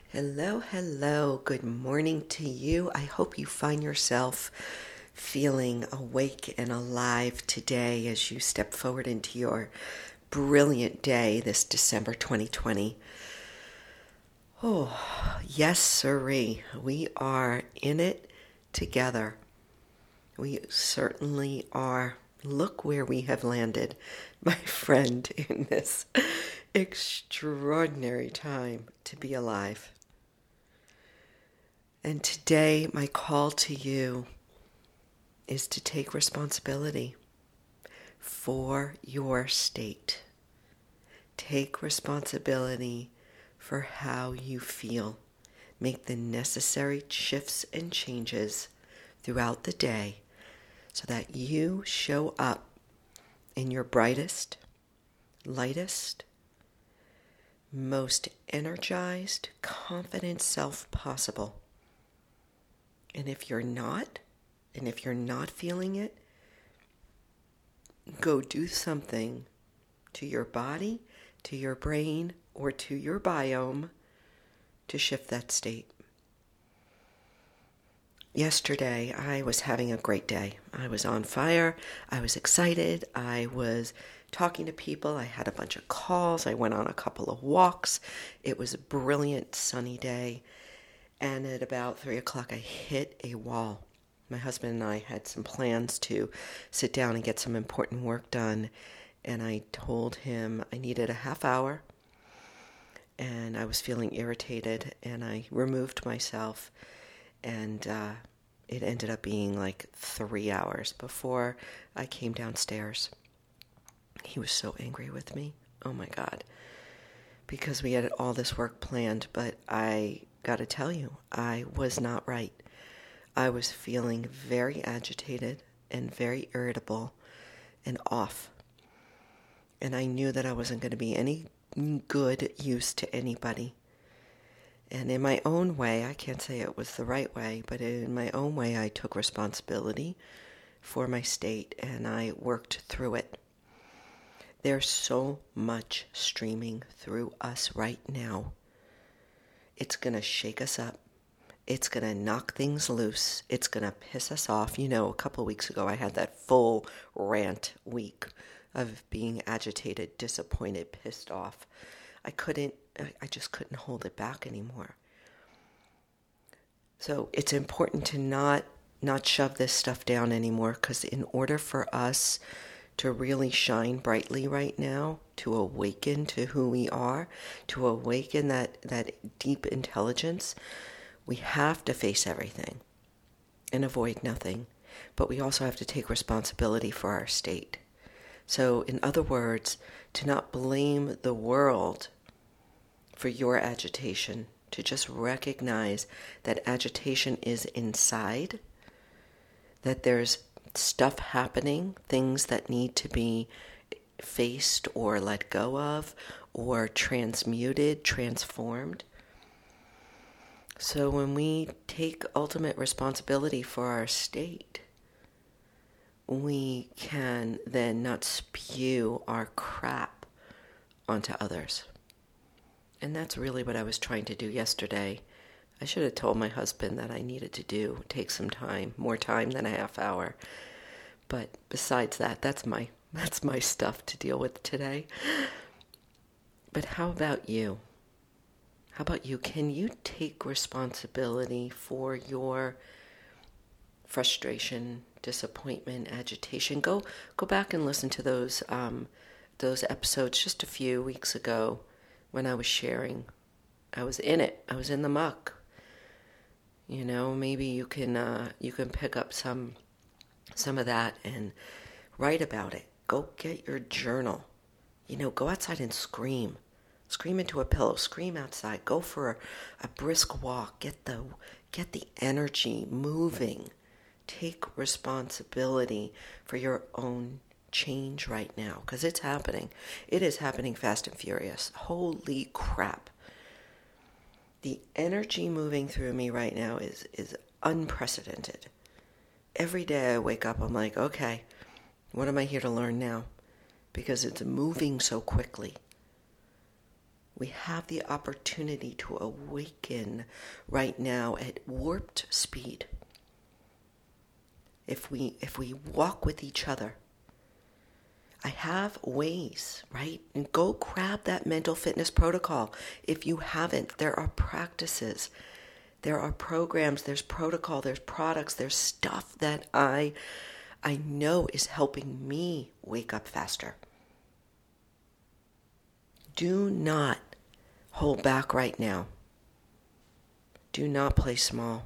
Hello, hello. Good morning to you. I hope you find yourself feeling awake and alive today as you step forward into your brilliant day this December 2020. Oh, yes, sirree. We are in it together. We certainly are. Look where we have landed, my friend, in this extraordinary time to be alive. And today, my call to you is to take responsibility for your state. Take responsibility for how you feel. Make the necessary shifts and changes throughout the day so that you show up in your brightest, lightest, most energized, confident self possible. And if you're not feeling it, go do something to your body, to your brain, or to your biome to shift that state. Yesterday, I was having a great day. I was on fire. I was excited. I was talking to people. I had a bunch of calls. I went on a couple of walks. It was a brilliant sunny day. And at about 3 o'clock, I hit a wall. My husband and I had some plans to sit down and get some important work done. And I told him I needed a half hour. And I was feeling irritated. And I removed myself. And it ended up being like 3 hours before I came downstairs. He was so angry with me. Oh, my God. Because we had all this work planned. But I got to tell you, I was not right. I was feeling very agitated and very irritable and off. And I knew that I wasn't going to be any good use to anybody. And in my own way, I can't say it was the right way, but in my own way, I took responsibility for my state and I worked through it. There's so much streaming through us right now. It's going to shake us up. It's going to knock things loose. It's going to piss us off. You know, a couple of weeks ago, I had that full rant week of being agitated, disappointed, pissed off. I just couldn't hold it back anymore. So it's important to not shove this stuff down anymore, because in order for us to really shine brightly right now, to awaken to who we are, to awaken that deep intelligence, we have to face everything and avoid nothing. But we also have to take responsibility for our state. So in other words, to not blame the world for your agitation, to just recognize that agitation is inside, that there's stuff happening, things that need to be faced or let go of or transmuted, transformed. So when we take ultimate responsibility for our state, we can then not spew our crap onto others. And that's really what I was trying to do yesterday. I should have told my husband that I needed to take some time, more time than a half hour. But besides that, that's my stuff to deal with today. But how about you? How about you? Can you take responsibility for your frustration, disappointment, agitation? Go back and listen to those episodes just a few weeks ago when I was sharing. I was in it. I was in the muck. You know, maybe you can pick up some of that and write about it. Go get your journal. You know, go outside and scream. Scream into a pillow. Scream outside. Go for a brisk walk. Get the energy moving. Take responsibility for your own change right now, because it's happening. It is happening fast and furious. Holy crap. The energy moving through me right now is unprecedented. Every day I wake up, I'm like, okay, what am I here to learn now? Because it's moving so quickly. We have the opportunity to awaken right now at warped speed. If we walk with each other, I have ways, right? And go grab that mental fitness protocol. If you haven't, there are practices, there are programs, there's protocol, there's products, there's stuff that I know is helping me wake up faster. Do not hold back right now. Do not play small.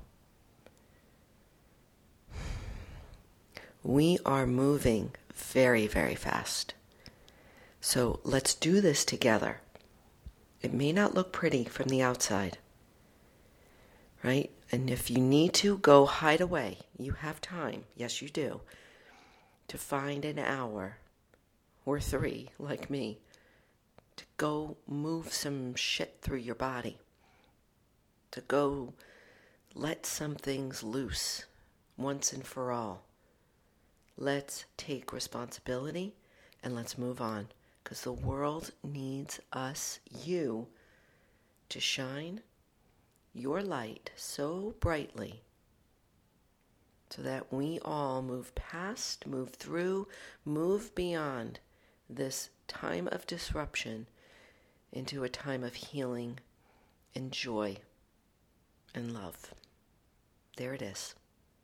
We are moving very, very fast. So let's do this together. It may not look pretty from the outside, right? And if you need to, go hide away. You have time, yes you do, to find an hour or 3, like me, to go move some shit through your body, to go let some things loose once and for all. Let's take responsibility and let's move on, because the world needs us, you, to shine your light so brightly so that we all move past, move through, move beyond this time of disruption into a time of healing and joy and love. There it is.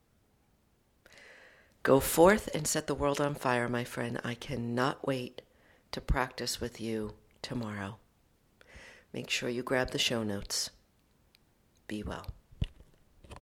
Go forth and set the world on fire, my friend. I cannot wait to practice with you tomorrow. Make sure you grab the show notes. Be well.